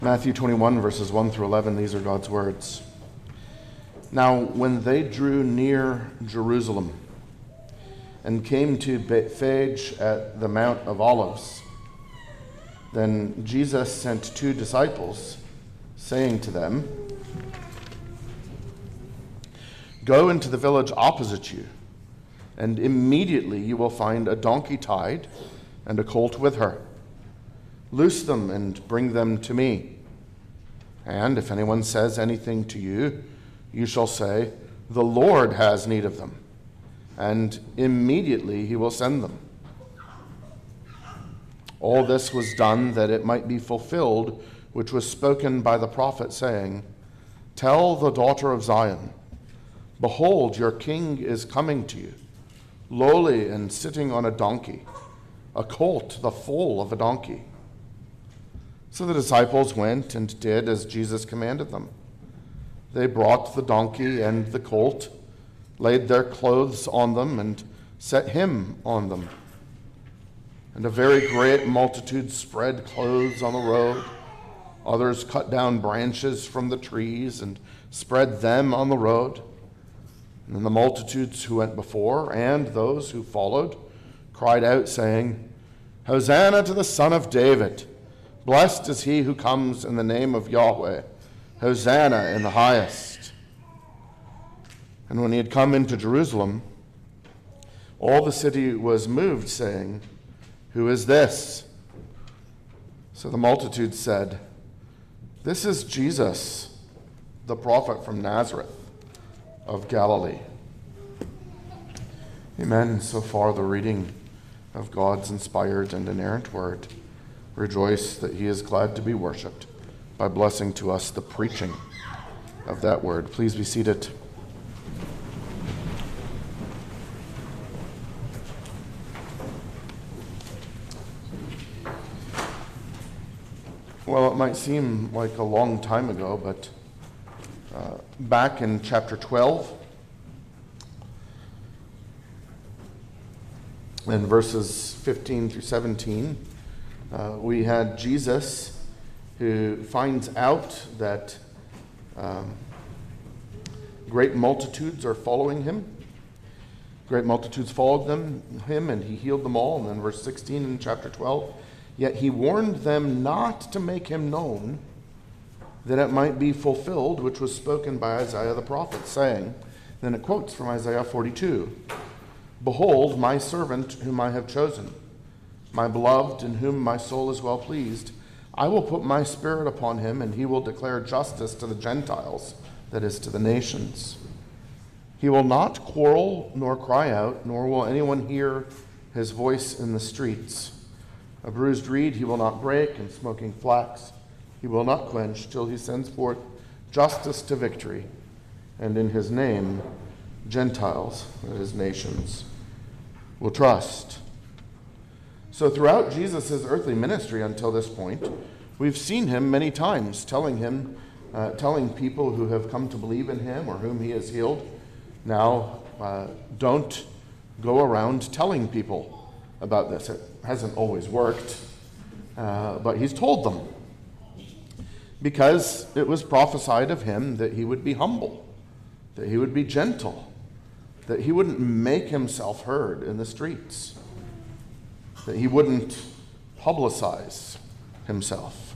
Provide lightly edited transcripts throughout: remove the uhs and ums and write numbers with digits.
Matthew 21, verses 1 through 11, these are God's words. Now, when they drew near Jerusalem and came to Bethphage at the Mount of Olives, then Jesus sent 2 disciples, saying to them, "Go into the village opposite you, and immediately you will find a donkey tied and a colt with her. Loose them and bring them to me. And if anyone says anything to you, you shall say, 'The Lord has need of them,' and immediately he will send them." All this was done that it might be fulfilled, which was spoken by the prophet, saying, "Tell the daughter of Zion, behold, your king is coming to you, lowly and sitting on a donkey, a colt, the foal of a donkey." So the disciples went and did as Jesus commanded them. They brought the donkey and the colt, laid their clothes on them, and set him on them. And a very great multitude spread clothes on the road. Others cut down branches from the trees and spread them on the road. And then the multitudes who went before and those who followed cried out, saying, "Hosanna to the Son of David! Blessed is he who comes in the name of Yahweh. Hosanna in the highest." And when he had come into Jerusalem, all the city was moved, saying, "Who is this?" So the multitude said, "This is Jesus, the prophet from Nazareth of Galilee." Amen. So far the reading of God's inspired and inerrant word. Rejoice that he is glad to be worshipped by blessing to us the preaching of that word. Please be seated. Well, it might seem like a long time ago, but back in chapter 12, in verses 15 through 17, we had Jesus who finds out that great multitudes are following him. Great multitudes followed him, and he healed them all. And then verse 16 in chapter 12, "Yet he warned them not to make him known, that it might be fulfilled, which was spoken by Isaiah the prophet, saying," then it quotes from Isaiah 42, "Behold, my servant whom I have chosen, my beloved, in whom my soul is well pleased. I will put my spirit upon him, and he will declare justice to the Gentiles, that is, to the nations. He will not quarrel nor cry out, nor will anyone hear his voice in the streets. A bruised reed he will not break, and smoking flax he will not quench, till he sends forth justice to victory. And in his name Gentiles," that is, nations, "will trust." So throughout Jesus' earthly ministry until this point, we've seen him many times telling people who have come to believe in him or whom he has healed, now don't go around telling people about this. It hasn't always worked, but he's told them, because it was prophesied of him that he would be humble, that he would be gentle, that he wouldn't make himself heard in the streets, that he wouldn't publicize himself.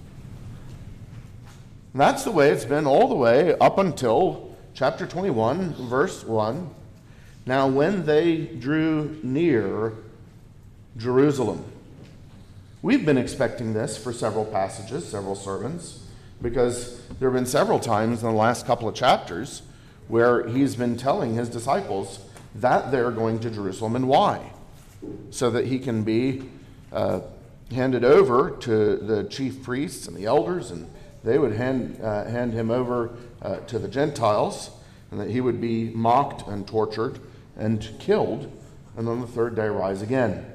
And that's the way it's been all the way up until chapter 21, verse 1. "Now when they drew near Jerusalem." We've been expecting this for several passages, several sermons, because there have been several times in the last couple of chapters where he's been telling his disciples that they're going to Jerusalem and why, so that he can be handed over to the chief priests and the elders, and they would hand him over to the Gentiles, and that he would be mocked and tortured and killed, and on the third day rise again.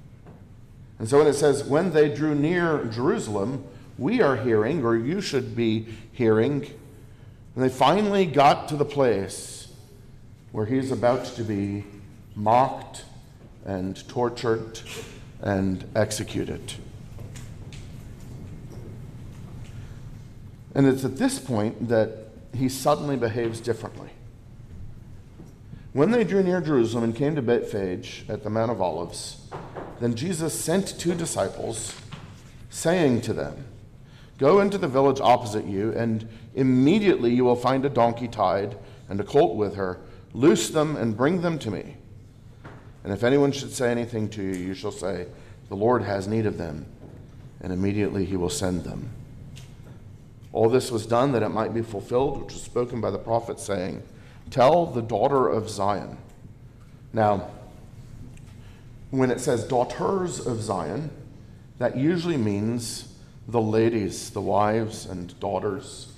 And so when it says, "when they drew near Jerusalem," we are hearing, or you should be hearing, and they finally got to the place where he's about to be mocked and tortured and executed. And it's at this point that he suddenly behaves differently. When they drew near Jerusalem and came to Bethphage at the Mount of Olives, then Jesus sent 2 disciples, saying to them, "Go into the village opposite you, and immediately you will find a donkey tied and a colt with her. Loose them and bring them to me. And if anyone should say anything to you, you shall say, 'The Lord has need of them,' and immediately he will send them." All this was done that it might be fulfilled, which was spoken by the prophet, saying, "Tell the daughter of Zion." Now, when it says daughters of Zion, that usually means the ladies, the wives and daughters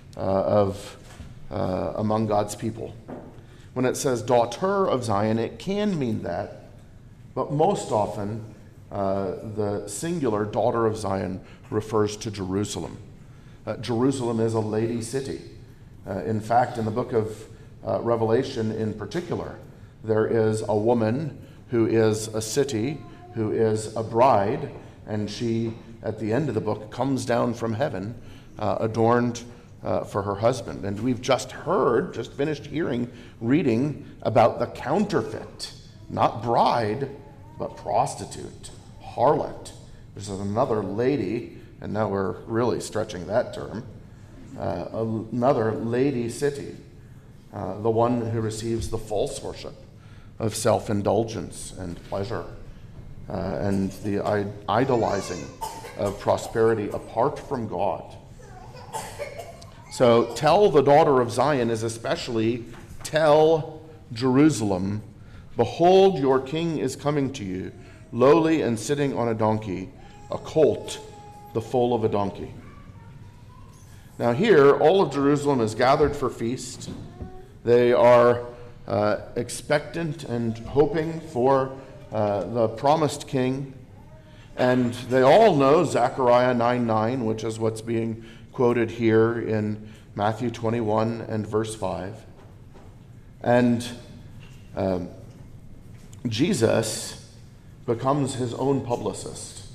among God's people. When it says daughter of Zion, it can mean that, but most often the singular daughter of Zion refers to Jerusalem. Jerusalem is a lady city. In fact, in the book of Revelation in particular, there is a woman who is a city, who is a bride, and she, at the end of the book, comes down from heaven adorned for her husband. And we've just finished reading about the counterfeit, not bride, but prostitute, harlot. This is another lady, and now we're really stretching that term, another lady city, the one who receives the false worship of self-indulgence and pleasure, and the idolizing of prosperity apart from God. So tell the daughter of Zion is especially tell Jerusalem, "Behold, your king is coming to you, lowly and sitting on a donkey, a colt, the foal of a donkey." Now here, all of Jerusalem is gathered for feast. They are expectant and hoping for the promised king. And they all know Zechariah 9:9, which is what's being quoted here in Matthew 21 and verse 5. And Jesus becomes his own publicist.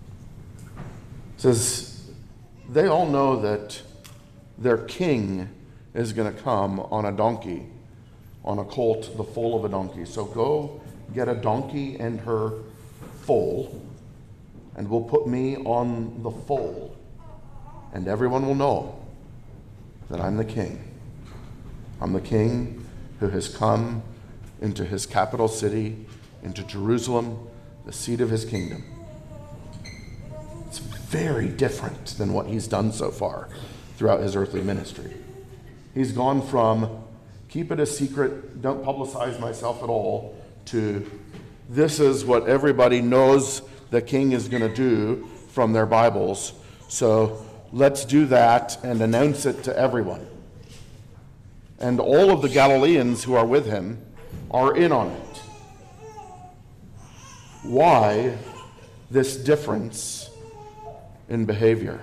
Says they all know that their king is going to come on a donkey, on a colt, the foal of a donkey. So go get a donkey and her foal, and we'll put me on the foal, and everyone will know that I'm the king. I'm the king who has come into his capital city, into Jerusalem, the seat of his kingdom. It's very different than what he's done so far throughout his earthly ministry. He's gone from keep it a secret, don't publicize myself at all, to this is what everybody knows the king is going to do from their Bibles, so let's do that and announce it to everyone. And all of the Galileans who are with him are in on it. Why this difference in behavior?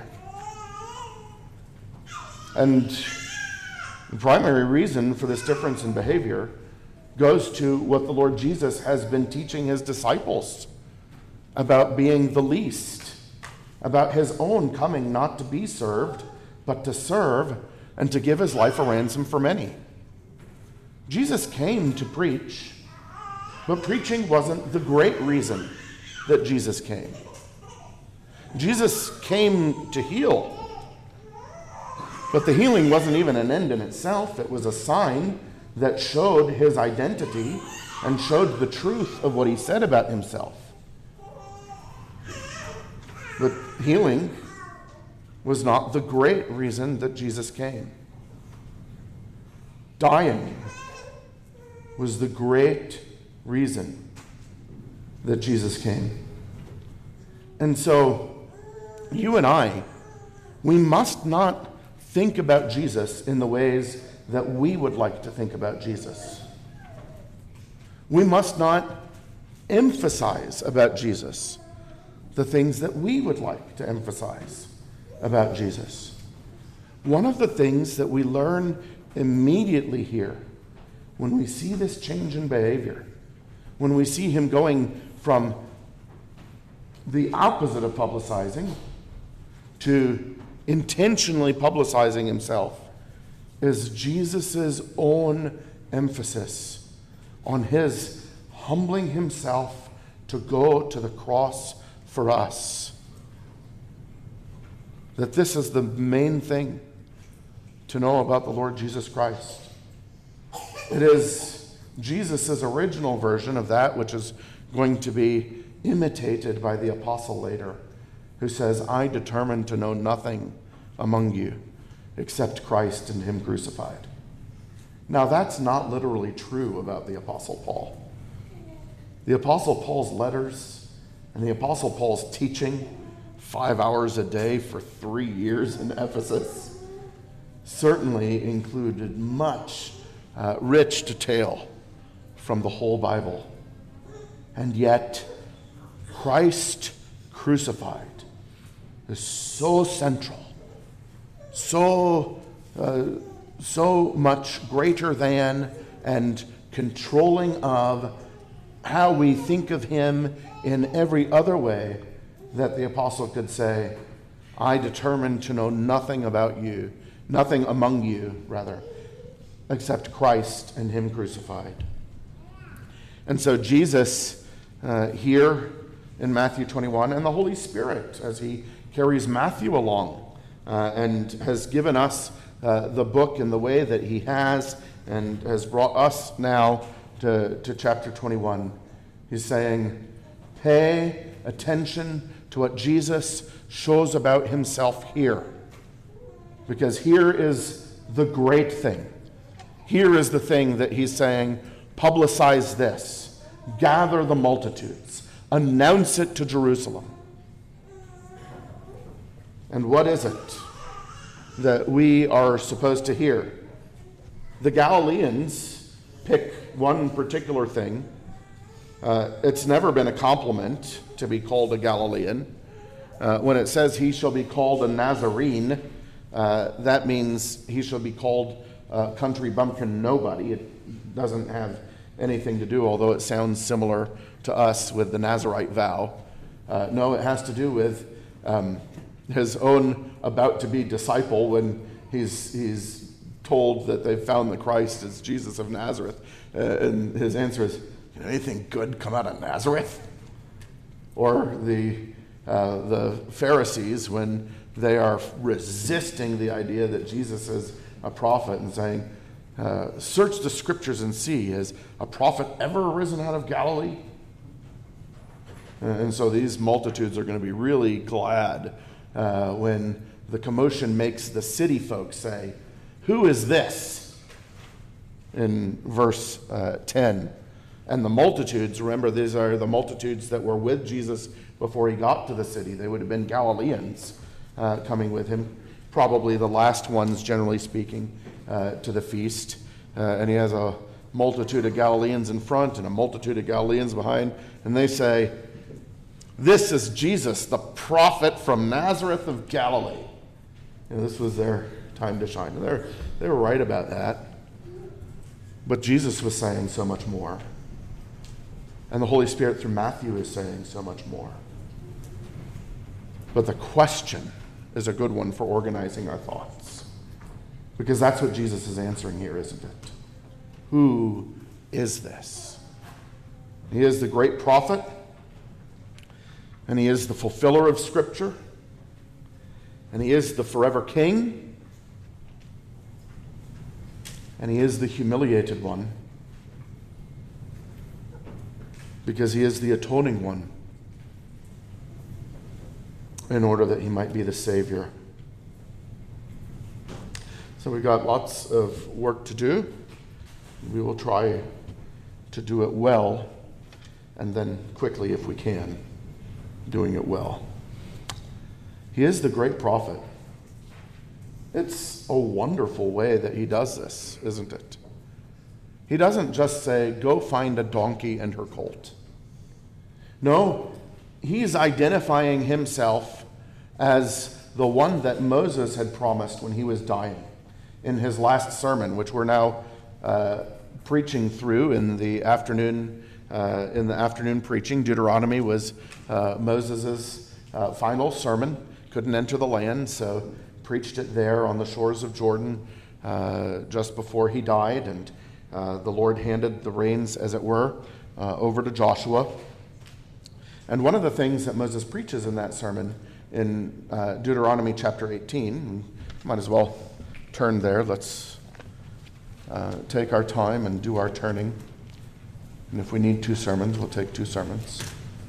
And the primary reason for this difference in behavior goes to what the Lord Jesus has been teaching his disciples about being the least, about his own coming not to be served, but to serve and to give his life a ransom for many. Jesus came to preach, but preaching wasn't the great reason that Jesus came. Jesus came to heal, but the healing wasn't even an end in itself. It was a sign that showed his identity and showed the truth of what he said about himself. But healing was not the great reason that Jesus came. Dying was the great reason that Jesus came. And so, you and I, we must not think about Jesus in the ways that we would like to think about Jesus. We must not emphasize about Jesus the things that we would like to emphasize about Jesus. One of the things that we learn immediately here when we see this change in behavior, when we see him going from the opposite of publicizing to intentionally publicizing himself, is Jesus' own emphasis on his humbling himself to go to the cross for us. That this is the main thing to know about the Lord Jesus Christ. It is Jesus' original version of that which is going to be imitated by the apostle later, who says, I determined to know nothing among you except Christ and him crucified. Now that's not literally true about the apostle Paul. The apostle Paul's letters and the apostle Paul's teaching 5 hours a day for 3 years in Ephesus certainly included much rich detail from the whole Bible. And yet, Christ crucified is so central, so much greater than and controlling of how we think of him in every other way, that the apostle could say, I determined to know nothing about you, nothing among you, rather, except Christ and him crucified. And so Jesus here in Matthew 21, and the Holy Spirit as he carries Matthew along and has given us the book in the way that he has, and has brought us now to chapter 21. He's saying, pay attention to what Jesus shows about himself here. Because here is the great thing. Here is the thing that he's saying, publicize this, gather the multitudes, announce it to Jerusalem. And what is it that we are supposed to hear? The Galileans pick one particular thing. It's never been a compliment to be called a Galilean. When it says he shall be called a Nazarene, that means he shall be called a country bumpkin nobody. It doesn't have anything to do, although it sounds similar to us with the Nazarite vow. No, it has to do with his own about-to-be disciple when he's told that they've found the Christ as Jesus of Nazareth. And his answer is, can anything good come out of Nazareth? Or the Pharisees, when they are resisting the idea that Jesus is a prophet and saying, search the scriptures and see, has a prophet ever arisen out of Galilee? And so these multitudes are going to be really glad when the commotion makes the city folks say, who is this? In verse 10. And the multitudes, remember, these are the multitudes that were with Jesus before he got to the city. They would have been Galileans coming with him, probably the last ones, generally speaking, to the feast. And he has a multitude of Galileans in front and a multitude of Galileans behind. And they say, this is Jesus, the prophet from Nazareth of Galilee. And this was their time to shine. And they were right about that. But Jesus was saying so much more. And the Holy Spirit through Matthew is saying so much more. But the question is a good one for organizing our thoughts. Because that's what Jesus is answering here, isn't it? Who is this? He is the great prophet, and he is the fulfiller of Scripture, and he is the forever king, and he is the humiliated one, because he is the atoning one, in order that he might be the Savior. So we've got lots of work to do. We will try to do it well, and then quickly, if we can, doing it well. He is the great prophet. It's a wonderful way that he does this, isn't it? He doesn't just say, go find a donkey and her colt. No, he's identifying himself as the one that Moses had promised when he was dying in his last sermon, which we're now preaching through in the afternoon preaching. Deuteronomy was Moses' final sermon. Couldn't enter the land, so preached it there on the shores of Jordan just before he died, and the Lord handed the reins, as it were, over to Joshua. And one of the things that Moses preaches in that sermon in Deuteronomy chapter 18, might as well turn there. Let's take our time and do our turning. And if we need 2 sermons, we'll take 2 sermons.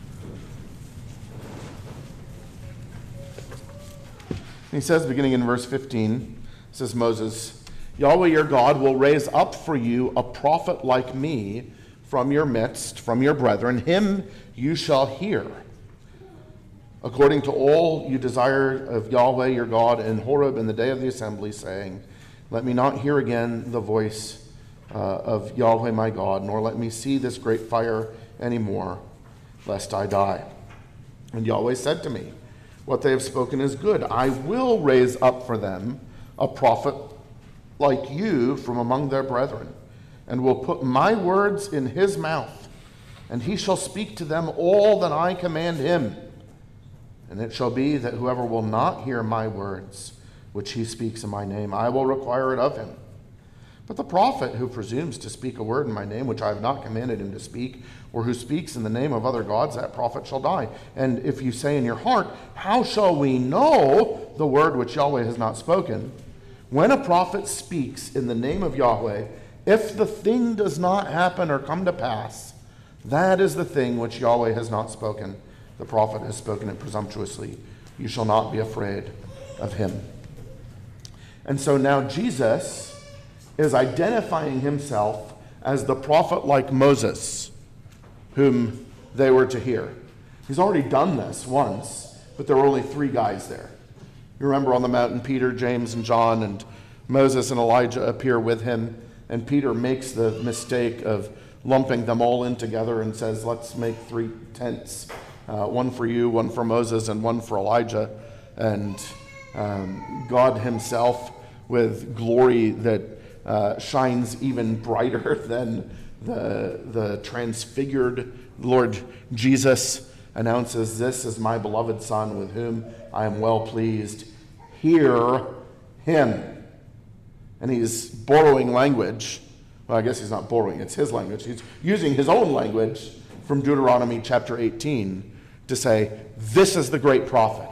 He says, beginning in verse 15, says Moses, Yahweh your God will raise up for you a prophet like me from your midst, from your brethren. Him you shall hear, according to all you desire of Yahweh your God in Horeb in the day of the assembly, saying, let me not hear again the voice of Yahweh my God, nor let me see this great fire anymore, lest I die. And Yahweh said to me, what they have spoken is good. I will raise up for them a prophet like you from among their brethren, and will put my words in his mouth, and he shall speak to them all that I command him. And it shall be that whoever will not hear my words, which he speaks in my name, I will require it of him. But the prophet who presumes to speak a word in my name, which I have not commanded him to speak, or who speaks in the name of other gods, that prophet shall die. And if you say in your heart, how shall we know the word which Yahweh has not spoken? When a prophet speaks in the name of Yahweh, if the thing does not happen or come to pass, that is the thing which Yahweh has not spoken. The prophet has spoken it presumptuously. You shall not be afraid of him. And so now Jesus is identifying himself as the prophet like Moses, whom they were to hear. He's already done this once, but there were only 3 guys there. You remember on the mountain, Peter, James, and John, and Moses and Elijah appear with him, and Peter makes the mistake of lumping them all in together and says, let's make 3 tents, one for you, one for Moses, and one for Elijah. And God himself, with glory that shines even brighter than the transfigured Lord Jesus, announces, this is my beloved Son with whom I am well pleased. Hear him. And he's borrowing language. Well, I guess he's not borrowing, it's his language. He's using his own language from Deuteronomy chapter 18 to say, this is the great prophet.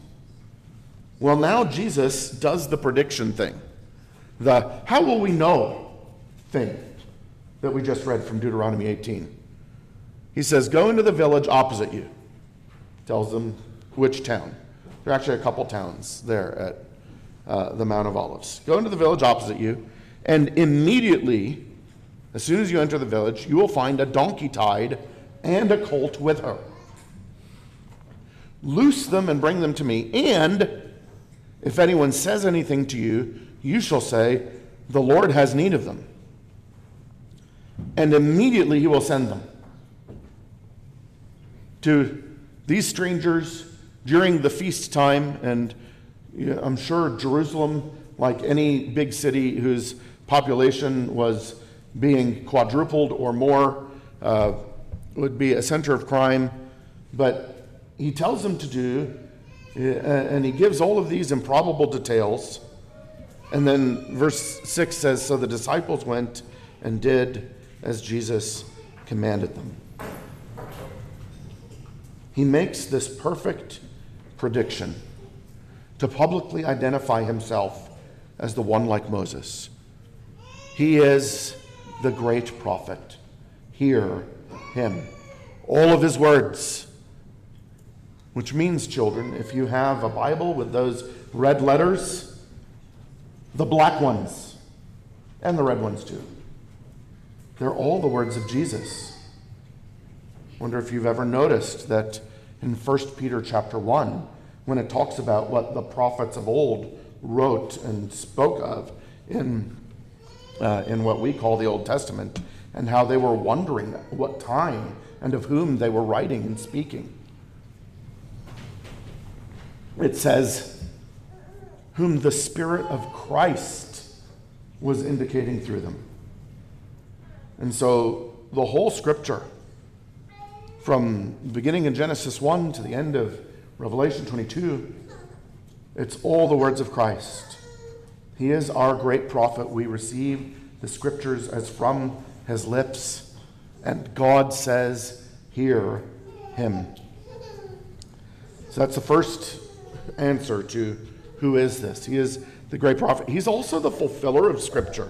Well, now Jesus does the prediction thing. The how will we know thing that we just read from Deuteronomy 18. He says, go into the village opposite you. Tells them which town. There are actually a couple towns there at the Mount of Olives. Go into the village opposite you, and immediately, as soon as you enter the village, you will find a donkey tied and a colt with her. Loose them and bring them to me, and if anyone says anything to you, you shall say, the Lord has need of them. And immediately he will send them to these strangers during the feast time. And I'm sure Jerusalem, like any big city whose population was being quadrupled or more, would be a center of crime. But he tells them to do, and he gives all of these improbable details. And then verse 6 says, so the disciples went and did as Jesus commanded them. He makes this perfect prediction to publicly identify himself as the one like Moses. He is the great prophet. Hear him. All of his words, which means, children, if you have a Bible with those red letters, the black ones, and the red ones too, they're all the words of Jesus. Wonder if you've ever noticed that in 1 Peter chapter 1, when it talks about what the prophets of old wrote and spoke of in what we call the Old Testament, and how they were wondering what time and of whom they were writing and speaking. It says, whom the Spirit of Christ was indicating through them. And so the whole scripture, from the beginning in Genesis 1 to the end of Revelation 22, It's all the words of Christ. He is our great prophet. We receive the scriptures as from his lips, and God says, hear him. So that's the first answer to who is this. He is the great prophet. He's also the fulfiller of scripture.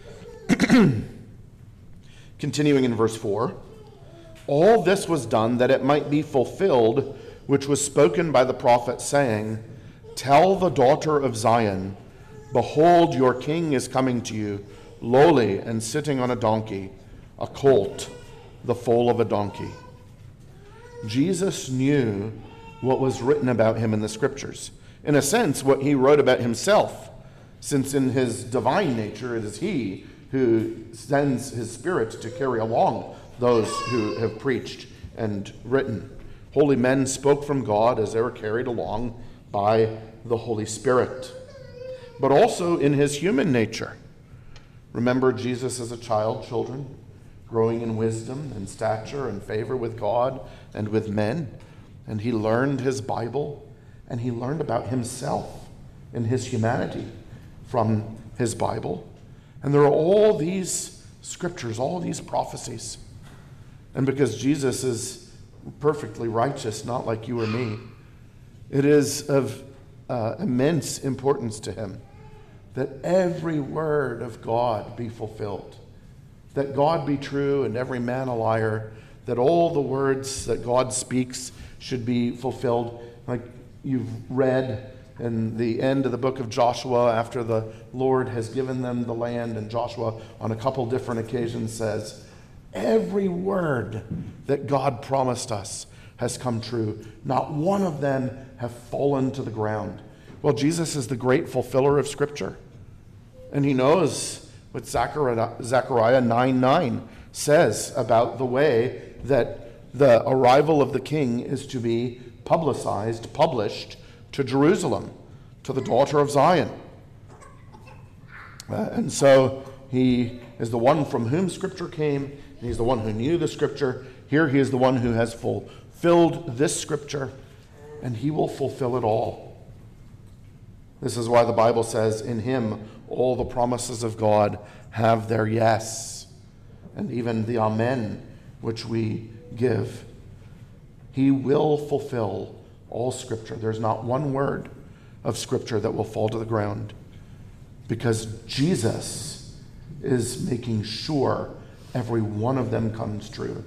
Continuing in verse 4, all this was done that it might be fulfilled, which was spoken by the prophet, saying, tell the daughter of Zion, behold, your king is coming to you, lowly and sitting on a donkey, a colt, the foal of a donkey. Jesus knew what was written about him in the scriptures. In a sense, what he wrote about himself, since in his divine nature it is he who sends his Spirit to carry along those who have preached and written. Holy men spoke from God as they were carried along by the Holy Spirit. But also in his human nature. Remember Jesus as a child, children, growing in wisdom and stature and favor with God and with men. And he learned his Bible, and he learned about himself and his humanity from his Bible. And there are all these scriptures, all these prophecies. And because Jesus is perfectly righteous, not like you or me, it is of immense importance to him that every word of God be fulfilled, that God be true and every man a liar, that all the words that God speaks should be fulfilled. Like you've read in the end of the book of Joshua, after the Lord has given them the land, and Joshua on a couple different occasions says, every word that God promised us has come true. Not one of them have fallen to the ground. Well, Jesus is the great fulfiller of Scripture. And he knows what Zechariah 9:9 says about the way that the arrival of the king is to be publicized, published to Jerusalem, to the daughter of Zion. And so he is the one from whom Scripture came, and he's the one who knew the Scripture. Here he is the one who has fulfilled this Scripture, and he will fulfill it all. This is why the Bible says, in him all the promises of God have their yes, and even the amen which we give. He will fulfill all Scripture. There's not one word of Scripture that will fall to the ground, because Jesus is making sure every one of them comes true.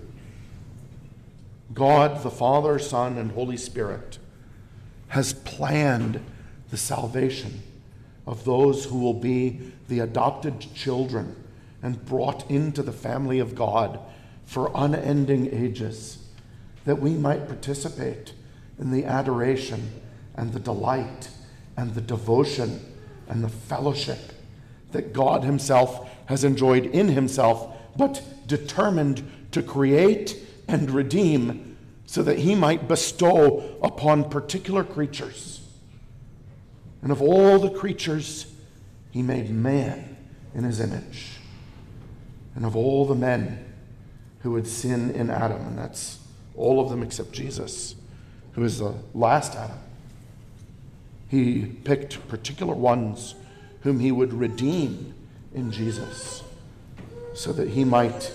God, the Father, Son, and Holy Spirit, has planned the salvation of those who will be the adopted children and brought into the family of God for unending ages, that we might participate in the adoration and the delight and the devotion and the fellowship that God himself has enjoyed in himself, but determined to create and redeem so that he might bestow upon particular creatures. And of all the creatures, he made man in his image. And of all the men who would sin in Adam, and that's all of them except Jesus, who is the last Adam, he picked particular ones whom he would redeem in Jesus, so that he might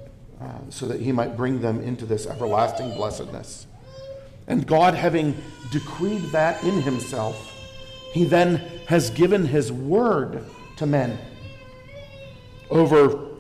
bring them into this everlasting blessedness. And God, having decreed that in himself, he then has given his word to men over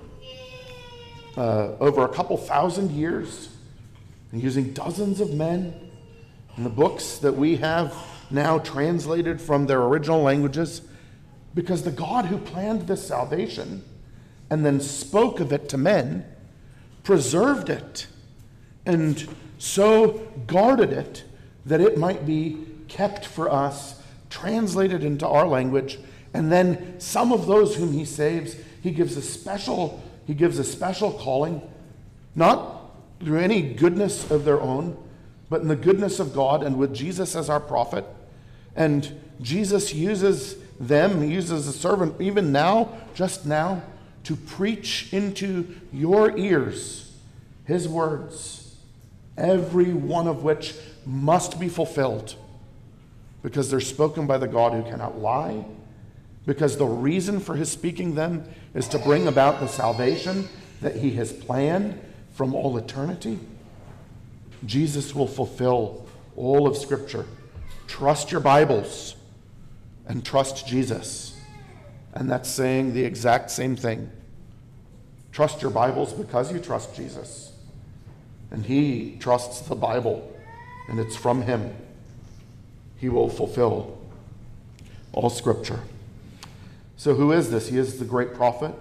a couple thousand years, and using dozens of men in the books that we have now translated from their original languages, because the God who planned this salvation and then spoke of it to men preserved it and so guarded it that it might be kept for us, translated into our language, and then some of those whom he saves, he gives a special calling, not through any goodness of their own, but in the goodness of God and with Jesus as our prophet. And Jesus uses them, he uses a servant even now, just now, to preach into your ears his words, every one of which must be fulfilled. because they're spoken by the God who cannot lie, because the reason for his speaking them is to bring about the salvation that he has planned from all eternity. Jesus will fulfill all of Scripture. Trust your Bibles and trust Jesus. And that's saying the exact same thing. Trust your Bibles because you trust Jesus. And he trusts the Bible, and it's from him. He will fulfill all Scripture. So who is this? He is the great prophet.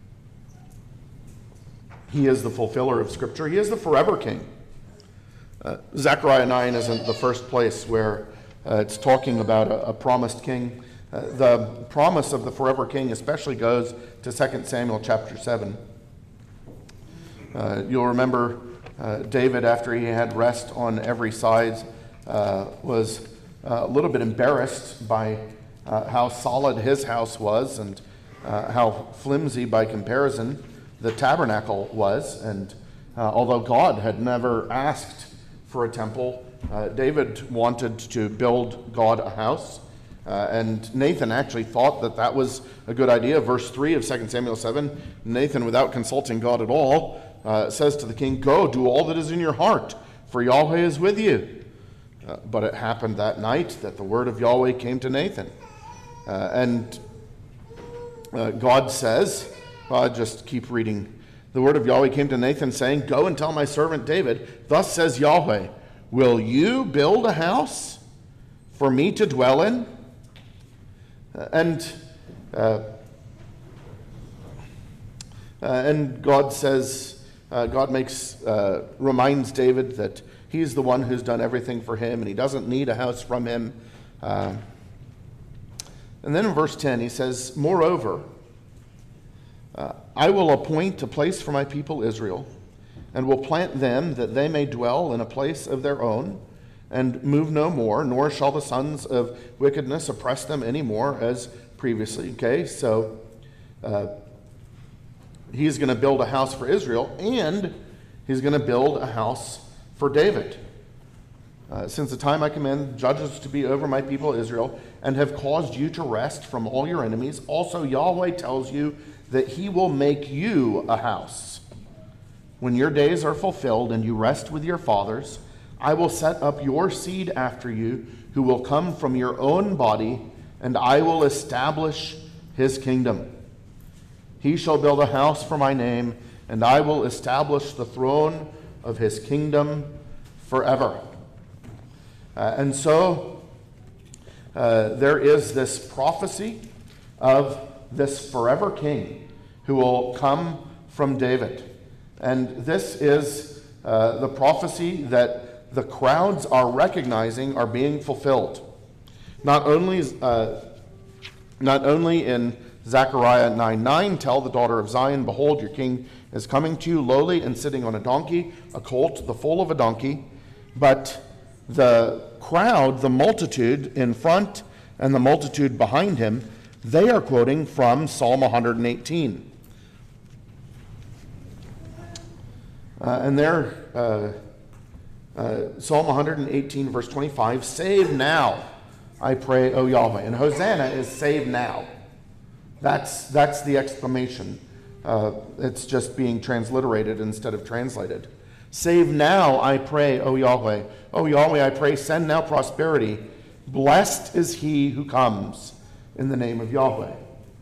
He is the fulfiller of Scripture. He is the forever king. Zechariah 9 isn't the first place where it's talking about a promised king. The promise of the forever king especially goes to 2 Samuel chapter 7. You'll remember David, after he had rest on every side, was a little bit embarrassed by how solid his house was and how flimsy by comparison the tabernacle was. And although God had never asked for a temple, David wanted to build God a house. And Nathan actually thought that that was a good idea. Verse 3 of 2 Samuel 7, Nathan, without consulting God at all, says to the king, "Go, do all that is in your heart, for Yahweh is with you." But it happened that night that the word of Yahweh came to Nathan. And God says, well, I'll just keep reading. The word of Yahweh came to Nathan saying, "Go and tell my servant David, thus says Yahweh, will you build a house for me to dwell in?" And God says, reminds David that he's the one who's done everything for him and he doesn't need a house from him. And then in verse 10 he says, "Moreover, I will appoint a place for my people Israel, and will plant them that they may dwell in a place of their own, and move no more, nor shall the sons of wickedness oppress them any more as previously." Okay, so he's going to build a house for Israel, and he's going to build a house for David. "Since the time I command judges to be over my people Israel, and have caused you to rest from all your enemies, also Yahweh tells you that he will make you a house. When your days are fulfilled and you rest with your fathers, I will set up your seed after you, who will come from your own body, and I will establish his kingdom. He shall build a house for my name, and I will establish the throne of his kingdom forever." And so there is this prophecy of this forever king who will come from David. And this is the prophecy that the crowds are recognizing are being fulfilled. Not only in Zechariah 9:9, "Tell the daughter of Zion, behold, your king is coming to you, lowly and sitting on a donkey, a colt, the foal of a donkey," but the crowd, the multitude in front and the multitude behind him, they are quoting from Psalm 118. And there, Psalm 118, verse 25, "Save now, I pray, O Yahweh." And Hosanna is "save now." That's the exclamation. It's just being transliterated instead of translated. "Save now, I pray, O Yahweh. O Yahweh, I pray, send now prosperity. Blessed is he who comes in the name of Yahweh."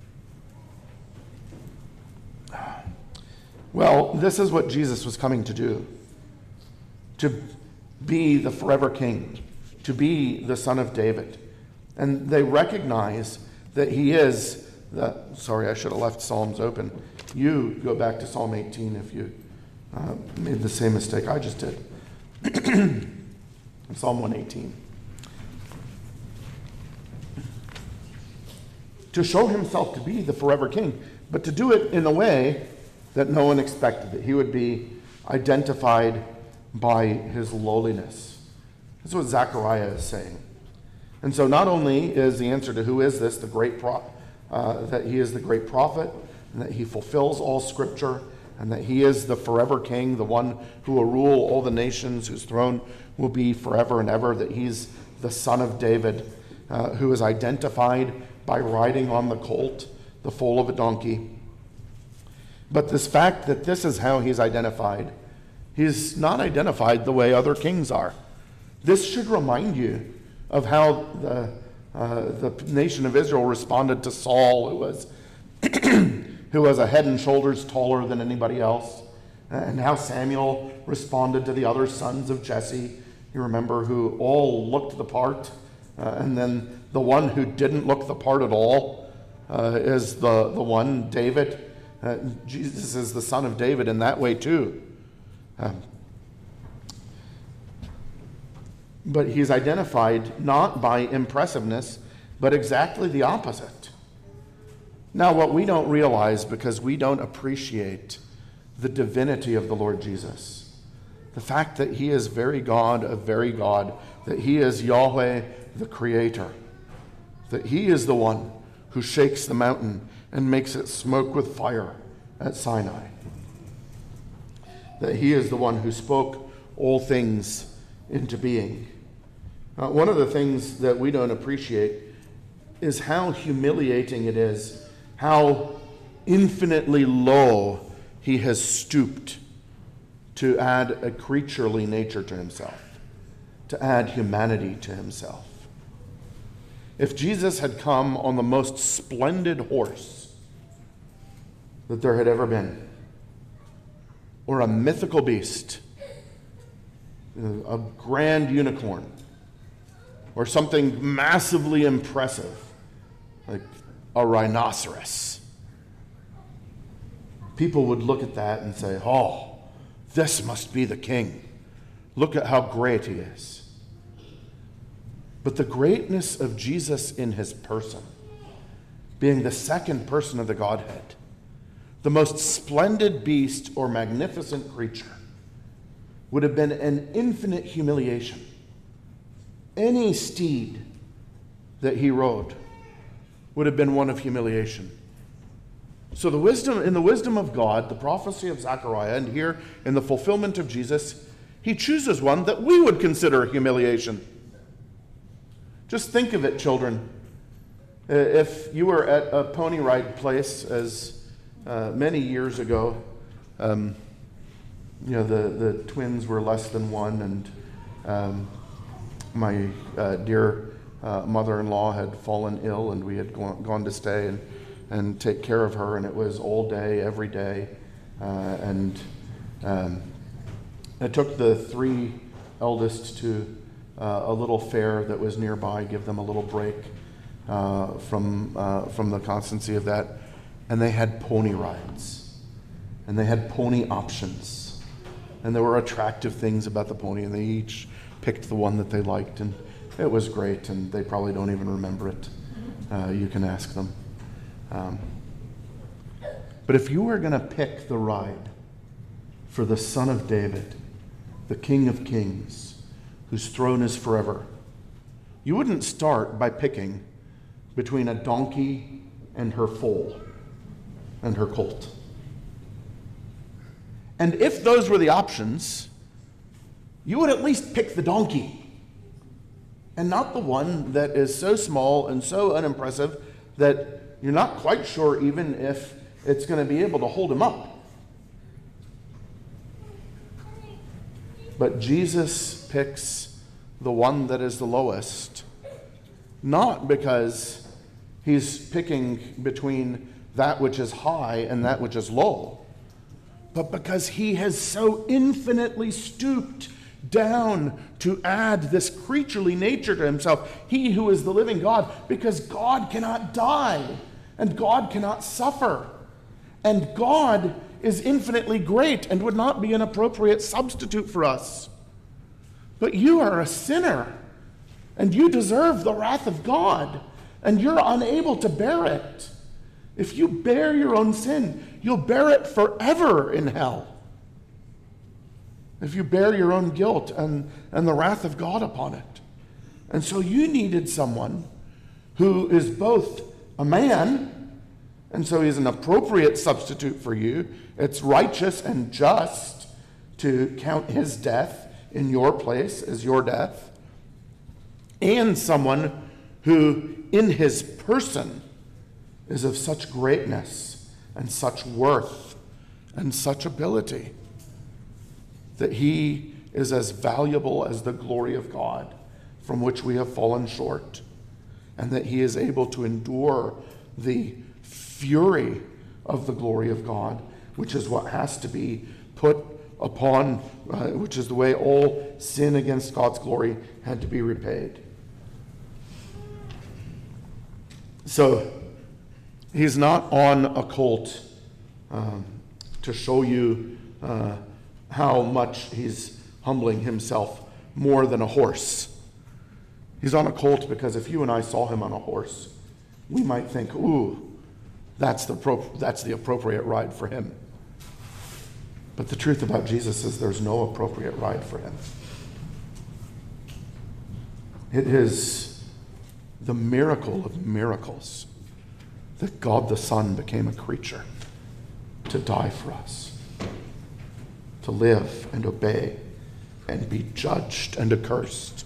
Well, this is what Jesus was coming to do. To be the forever king. To be the son of David. And they recognize that he is sorry, I should have left Psalms open. You go back to Psalm 18 if you made the same mistake I just did. Psalm 118. To show himself to be the forever king, but to do it in a way that no one expected, that he would be identified by his lowliness. That's what Zechariah is saying. And so not only is the answer to who is this, the great that he is the great prophet, and that he fulfills all Scripture, and that he is the forever king, the one who will rule all the nations, whose throne will be forever and ever, that he's the son of David. who is identified by riding on the colt, the foal of a donkey. But this fact that this is how he's identified, he's not identified the way other kings are. This should remind you of how the nation of Israel responded to Saul, who was a head and shoulders taller than anybody else, and how Samuel responded to the other sons of Jesse. You remember, who all looked the part, and then the one who didn't look the part at all is the one, David. Jesus is the son of David in that way too. But he's identified not by impressiveness, but exactly the opposite. Now, what we don't realize, because we don't appreciate the divinity of the Lord Jesus, the fact that he is very God of very God, that he is Yahweh the Creator, that he is the one who shakes the mountain and makes it smoke with fire at Sinai, that he is the one who spoke all things into being. One of the things that we don't appreciate is how humiliating it is, how infinitely low he has stooped to add a creaturely nature to himself, to add humanity to himself. If Jesus had come on the most splendid horse that there had ever been, or a mythical beast, a grand unicorn, or something massively impressive, like a rhinoceros, people would look at that and say, "Oh, this must be the king. Look at how great he is." But the greatness of Jesus in his person, being the second person of the Godhead, the most splendid beast or magnificent creature, would have been an infinite humiliation. Any steed that he rode would have been one of humiliation. So in the wisdom of God, the prophecy of Zechariah, and here in the fulfillment of Jesus, he chooses one that we would consider humiliation. Just think of it, children. If you were at a pony ride place, as many years ago, the twins were less than one, and my dear mother-in-law had fallen ill, and we had gone to stay and take care of her, and it was all day, every day. I took the three eldest to a little fair that was nearby, give them a little break from the constancy of that. And they had pony rides, and they had pony options, and there were attractive things about the pony, and they each picked the one that they liked, and it was great, and they probably don't even remember it. You can ask them. But if you were going to pick the ride for the Son of David, the King of Kings, whose throne is forever, you wouldn't start by picking between a donkey and her foal and her colt. And if those were the options, you would at least pick the donkey, and not the one that is so small and so unimpressive that you're not quite sure even if it's going to be able to hold him up. But Jesus picks the one that is the lowest, not because he's picking between that which is high and that which is low, but because he has so infinitely stooped down to add this creaturely nature to himself, he who is the living God, because God cannot die and God cannot suffer, and God is infinitely great and would not be an appropriate substitute for us. But you are a sinner, and you deserve the wrath of God, and you're unable to bear it. If you bear your own sin, you'll bear it forever in hell. If you bear your own guilt and the wrath of God upon it. And so you needed someone who is both a man, and so he's an appropriate substitute for you. It's righteous and just to count his death in your place as your death. And someone who in his person is of such greatness and such worth and such ability that he is as valuable as the glory of God from which we have fallen short, and that he is able to endure the fury of the glory of God, which is what has to be put upon, which is the way all sin against God's glory had to be repaid. So he's not on a colt to show you how much he's humbling himself more than a horse. He's on a colt because if you and I saw him on a horse, we might think, ooh, that's the appropriate ride for him. But the truth about Jesus is there's no appropriate ride for him. It is the miracle of miracles that God the Son became a creature to die for us, to live and obey and be judged and accursed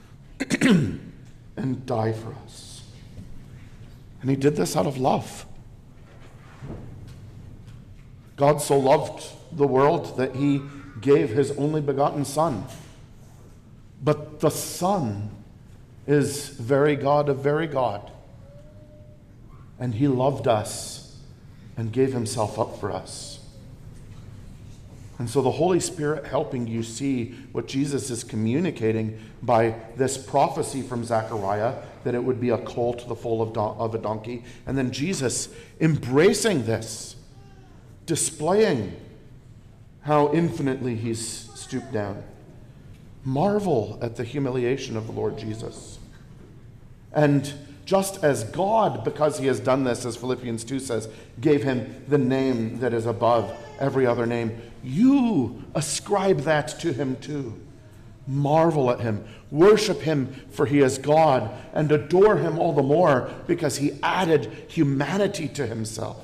and die for us. And he did this out of love. God so loved the world that he gave his only begotten Son. But the Son is very God of very God. And he loved us and gave himself up for us. And so the Holy Spirit helping you see what Jesus is communicating by this prophecy from Zechariah, that it would be a colt, the foal of a donkey, and then Jesus embracing this, displaying how infinitely he's stooped down. Marvel at the humiliation of the Lord Jesus. And just as God, because he has done this, as Philippians 2 says, gave him the name that is above every other name, you ascribe that to him too. Marvel at him, worship him for he is God, and adore him all the more because he added humanity to himself.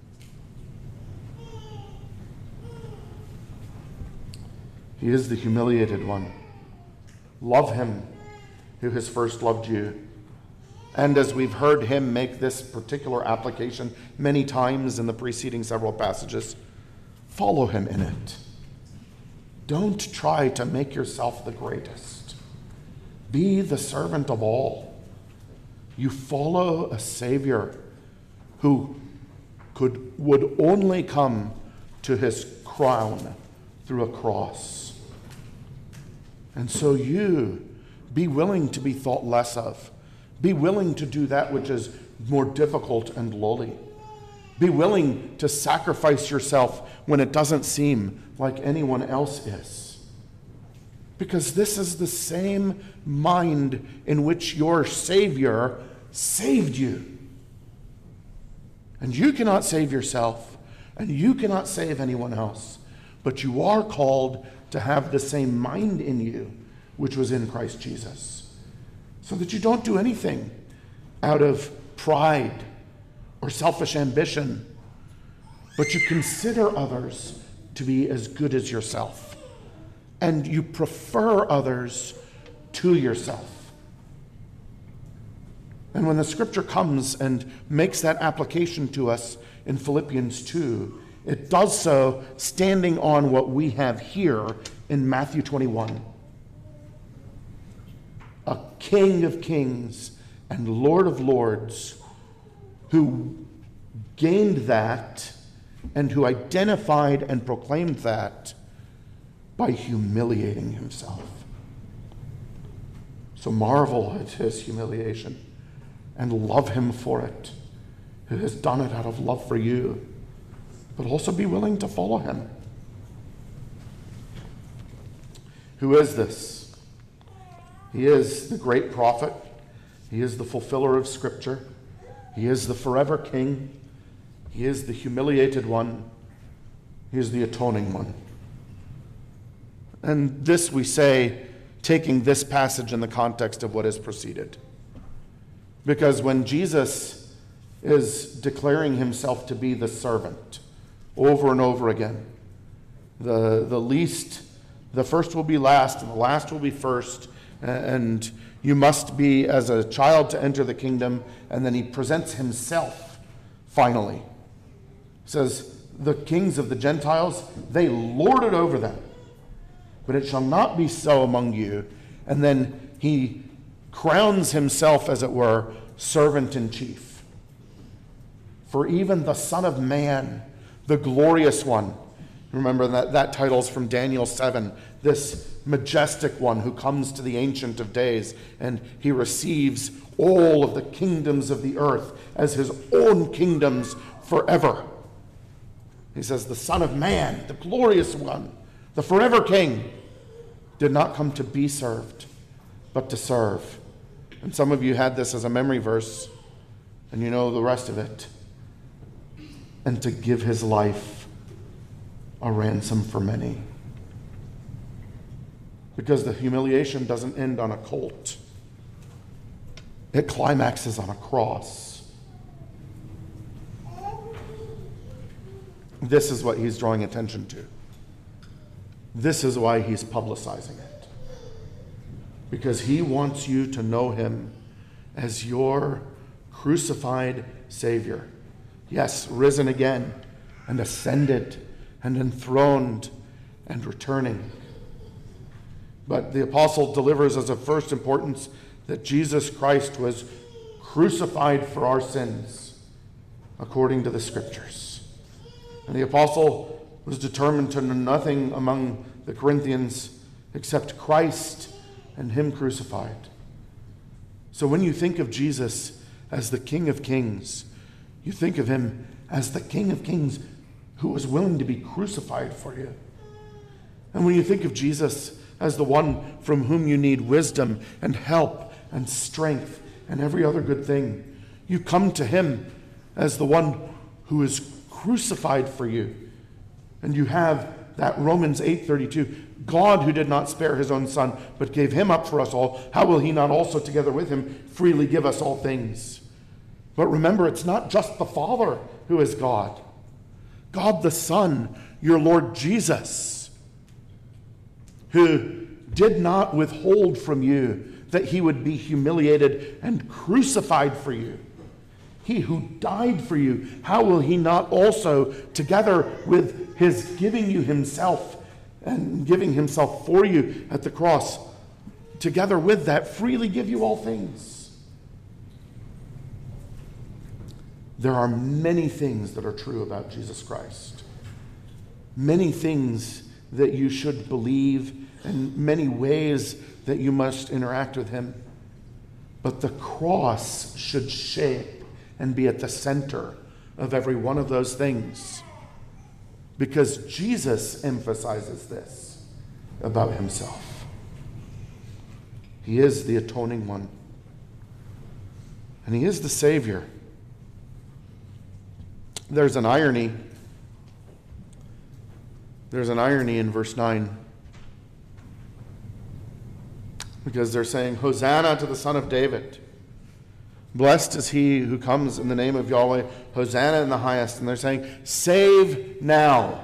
He is the humiliated one. Love him who has first loved you. And as we've heard him make this particular application many times in the preceding several passages, follow him in it. Don't try to make yourself the greatest. Be the servant of all. You follow a Savior who would only come to his crown through a cross. And so you be willing to be thought less of. Be willing to do that which is more difficult and lowly. Be willing to sacrifice yourself when it doesn't seem like anyone else is. Because this is the same mind in which your Savior saved you. And you cannot save yourself, and you cannot save anyone else, but you are called to have the same mind in you which was in Christ Jesus. So that you don't do anything out of pride or selfish ambition, but you consider others to be as good as yourself, and you prefer others to yourself. And when the scripture comes and makes that application to us in Philippians 2, it does so standing on what we have here in Matthew 21. A King of kings and Lord of lords who gained that and who identified and proclaimed that by humiliating himself. So marvel at his humiliation and love him for it, who has done it out of love for you, but also be willing to follow him. Who is this? He is the great prophet. He is the fulfiller of Scripture. He is the forever King. He is the humiliated one. He is the atoning one. And this we say, taking this passage in the context of what has preceded. Because when Jesus is declaring himself to be the servant over and over again, the first will be last, and the last will be first, and You must be as a child to enter the kingdom. And then he presents himself finally. He says, the kings of the Gentiles, they lord it over them, but it shall not be so among you. And then he crowns himself, as it were, servant in chief. For even the Son of Man, the glorious one, remember that title's from Daniel 7, this majestic one who comes to the Ancient of Days, and he receives all of the kingdoms of the earth as his own kingdoms forever. He says, the Son of Man, the glorious one, the forever King, did not come to be served, but to serve. And some of you had this as a memory verse, and you know the rest of it. And to give his life a ransom for many. Because the humiliation doesn't end on a colt. It climaxes on a cross. This is what he's drawing attention to. This is why he's publicizing it. Because he wants you to know him as your crucified Savior. Yes, risen again and ascended and enthroned and returning. But the apostle delivers as of first importance that Jesus Christ was crucified for our sins according to the Scriptures. And the apostle was determined to know nothing among the Corinthians except Christ and him crucified. So when you think of Jesus as the King of Kings, you think of him as the King of Kings who was willing to be crucified for you. And when you think of Jesus as the one from whom you need wisdom and help and strength and every other good thing, you come to him as the one who is crucified for you. And you have that Romans 8:32, God who did not spare his own son, but gave him up for us all, how will he not also together with him freely give us all things? But remember, it's not just the Father who is God. God the Son, your Lord Jesus, who did not withhold from you that he would be humiliated and crucified for you. He who died for you, how will he not also, together with his giving you himself and giving himself for you at the cross, together with that, freely give you all things? There are many things that are true about Jesus Christ. Many things that you should believe, and many ways that you must interact with him. But the cross should shape and be at the center of every one of those things. Because Jesus emphasizes this about himself. He is the atoning one. And he is the Savior. There's an irony. There's an irony in verse 9. Because they're saying, Hosanna to the Son of David. Blessed is he who comes in the name of Yahweh. Hosanna in the highest. And they're saying, save now.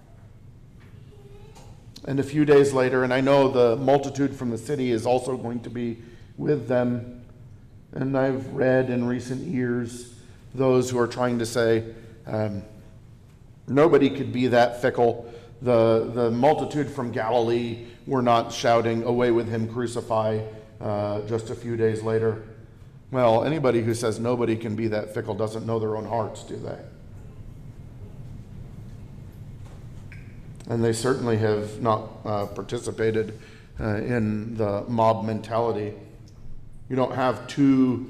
And a few days later, and I know the multitude from the city is also going to be with them. And I've read in recent years those who are trying to say, nobody could be that fickle. The multitude from Galilee were not shouting, away with him, crucify, just a few days later. Well, anybody who says nobody can be that fickle doesn't know their own hearts, do they? And they certainly have not participated in the mob mentality. You don't have two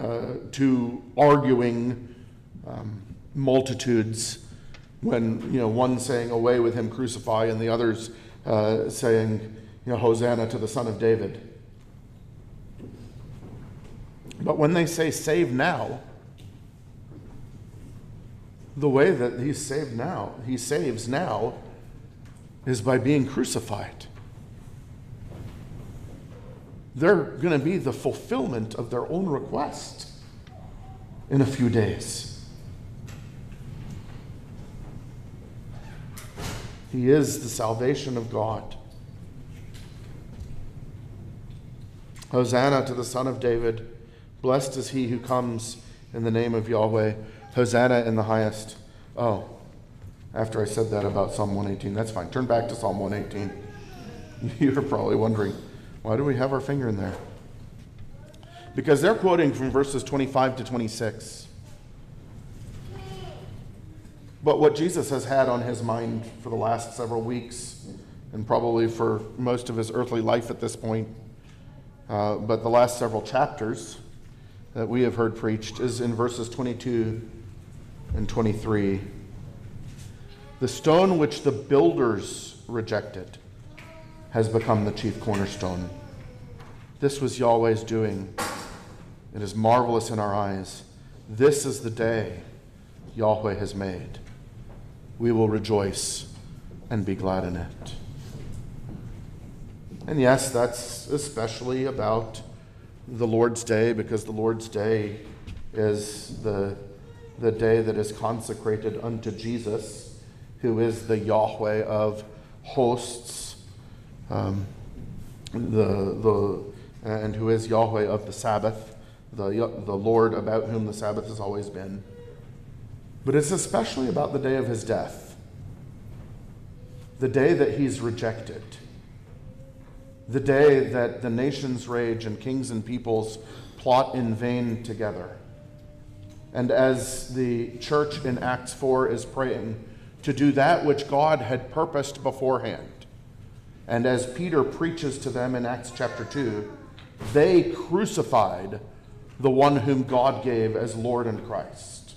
arguing multitudes when one saying away with him, crucify, and the others saying Hosanna to the Son of David. But when they say save now, the way that he saves now is by being crucified. They're going to be the fulfillment of their own request in a few days. He is the salvation of God. Hosanna to the Son of David. Blessed is he who comes in the name of Yahweh. Hosanna in the highest. Oh, after I said that about Psalm 118, that's fine. Turn back to Psalm 118. You're probably wondering, why do we have our finger in there? Because they're quoting from verses 25 to 26. But what Jesus has had on his mind for the last several weeks, and probably for most of his earthly life at this point, but the last several chapters that we have heard preached, is in verses 22 and 23. The stone which the builders rejected has become the chief cornerstone. This was Yahweh's doing. It is marvelous in our eyes. This is the day Yahweh has made. We will rejoice and be glad in it. And yes, that's especially about the Lord's Day, because the Lord's Day is the day that is consecrated unto Jesus, who is the Yahweh of hosts, and who is Yahweh of the Sabbath, the Lord about whom the Sabbath has always been. But it's especially about the day of his death, the day that he's rejected, the day that the nations rage and kings and peoples plot in vain together. And as the church in Acts 4 is praying to do that which God had purposed beforehand, and as Peter preaches to them in Acts chapter 2, they crucified the one whom God gave as Lord and Christ.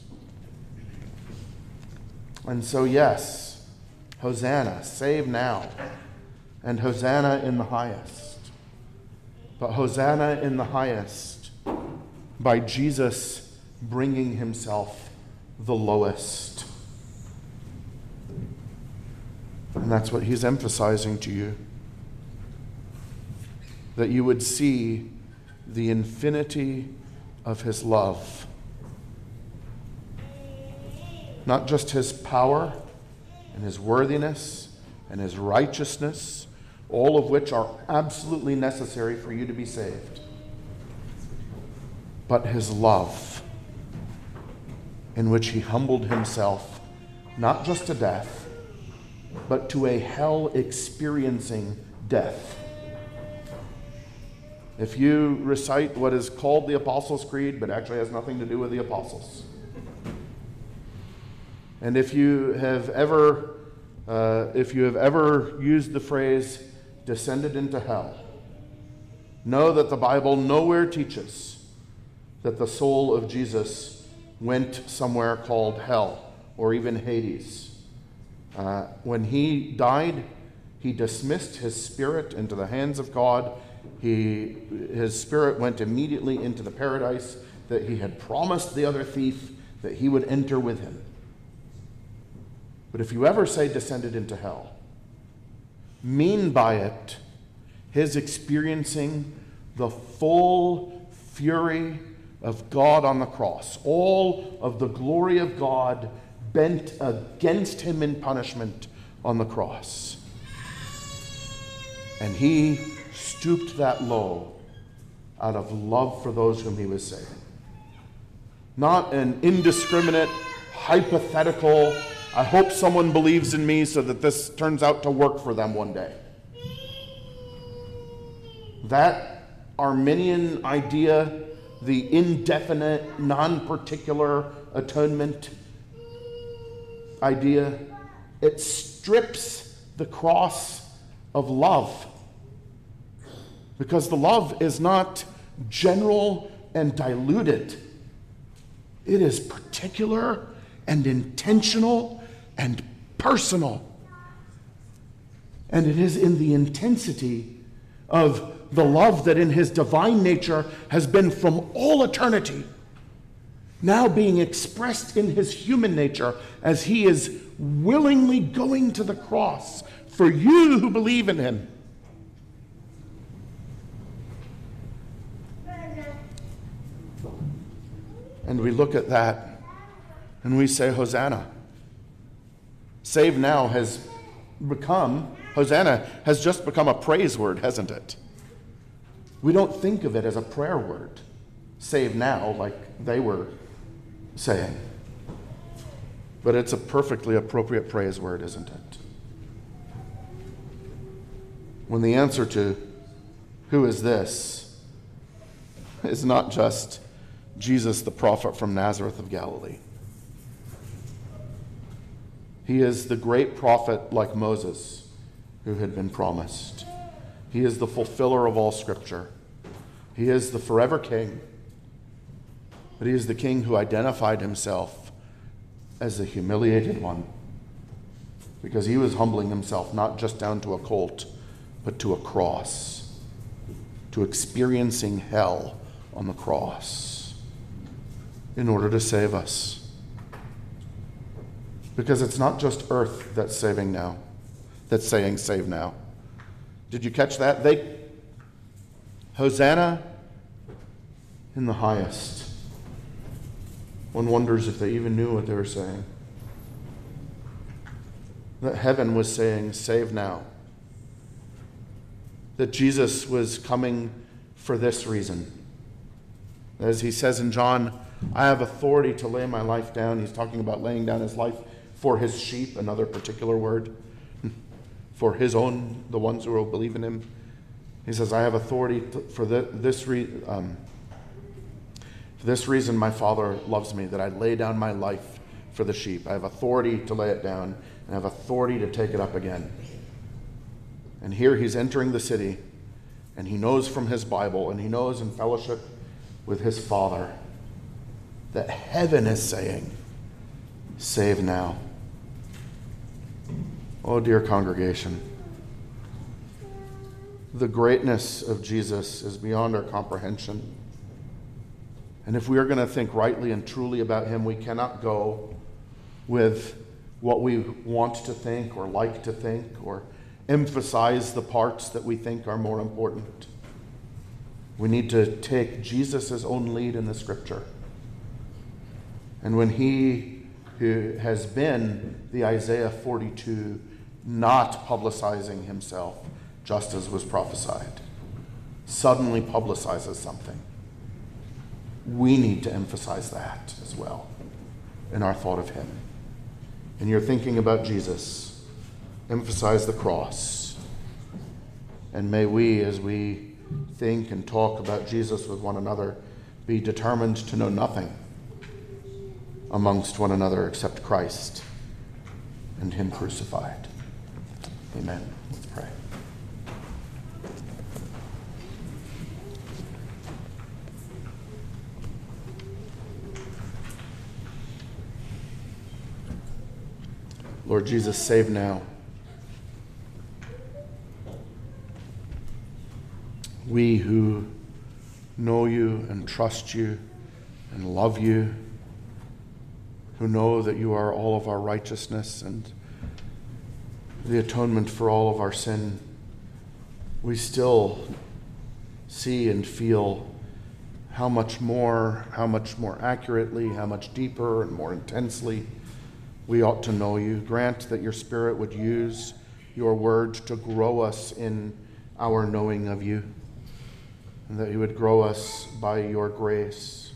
And so, yes, Hosanna, save now, and Hosanna in the highest. But Hosanna in the highest by Jesus bringing himself the lowest. And that's what he's emphasizing to you. That you would see the infinity of his love. Not just his power and his worthiness and his righteousness, all of which are absolutely necessary for you to be saved, but his love, in which he humbled himself not just to death, but to a hell-experiencing death. If you recite what is called the Apostles' Creed, but actually has nothing to do with the apostles, and if you have ever used the phrase descended into hell, know that the Bible nowhere teaches that the soul of Jesus went somewhere called hell or even Hades. When he died, he dismissed his spirit into the hands of God. His spirit went immediately into the paradise that he had promised the other thief that he would enter with him. But if you ever say descended into hell, mean by it his experiencing the full fury of God on the cross, all of the glory of God bent against him in punishment on the cross. And he stooped that low out of love for those whom he was saving. Not an indiscriminate, hypothetical, I hope someone believes in me so that this turns out to work for them one day. That Arminian idea, the indefinite, non-particular atonement idea, it strips the cross of love. Because the love is not general and diluted. It is particular and intentional and personal. And it is in the intensity of the love that in his divine nature has been from all eternity, now being expressed in his human nature as he is willingly going to the cross for you who believe in him. And we look at that and we say, Hosanna. Save now Hosanna has just become a praise word, hasn't it? We don't think of it as a prayer word, save now, like they were saying. But it's a perfectly appropriate praise word, isn't it? When the answer to who is this is not just Jesus, the prophet from Nazareth of Galilee. He is the great prophet like Moses who had been promised. He is the fulfiller of all Scripture. He is the forever King. But he is the King who identified himself as the humiliated one, because he was humbling himself not just down to a colt, but to a cross, to experiencing hell on the cross in order to save us. Because it's not just earth that's saving now, that's saying save now. Did you catch that? Hosanna in the highest. One wonders if they even knew what they were saying. That heaven was saying, save now. That Jesus was coming for this reason. As he says in John, I have authority to lay my life down. He's talking about laying down his life for his sheep, another particular word, for his own, the ones who will believe in him. He says, I have authority for this reason my Father loves me, that I lay down my life for the sheep. I have authority to lay it down, and I have authority to take it up again. And here he's entering the city, and he knows from his Bible, and he knows in fellowship with his Father, that heaven is saying, save now. Oh, dear congregation, the greatness of Jesus is beyond our comprehension. And if we are going to think rightly and truly about him, we cannot go with what we want to think or like to think or emphasize the parts that we think are more important. We need to take Jesus' own lead in the Scripture. And when he who has been the Isaiah 42, not publicizing himself, just as was prophesied, suddenly publicizes something, we need to emphasize that as well in our thought of him. And you're thinking about Jesus, emphasize the cross. And may we, as we think and talk about Jesus with one another, be determined to know nothing amongst one another except Christ and him crucified. Amen. Let's pray. Lord Jesus, save now. We who know you and trust you and love you, who know that you are all of our righteousness and the atonement for all of our sin, we still see and feel how much more accurately, how much deeper and more intensely we ought to know you. Grant that your Spirit would use your word to grow us in our knowing of you, and that you would grow us by your grace.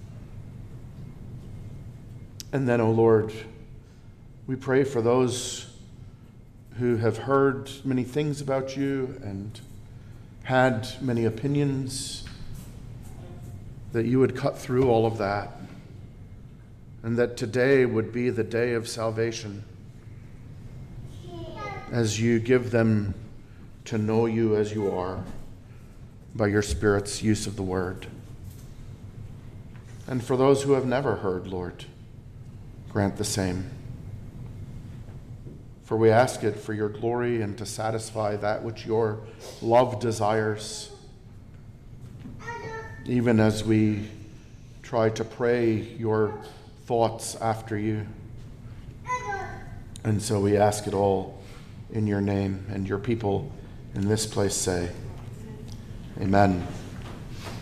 And then, O Lord, we pray for those who have heard many things about you and had many opinions, that you would cut through all of that, and that today would be the day of salvation as you give them to know you as you are by your Spirit's use of the word. And for those who have never heard, Lord, grant the same. For we ask it for your glory and to satisfy that which your love desires, even as we try to pray your thoughts after you. And so we ask it all in your name, and your people in this place say, Amen.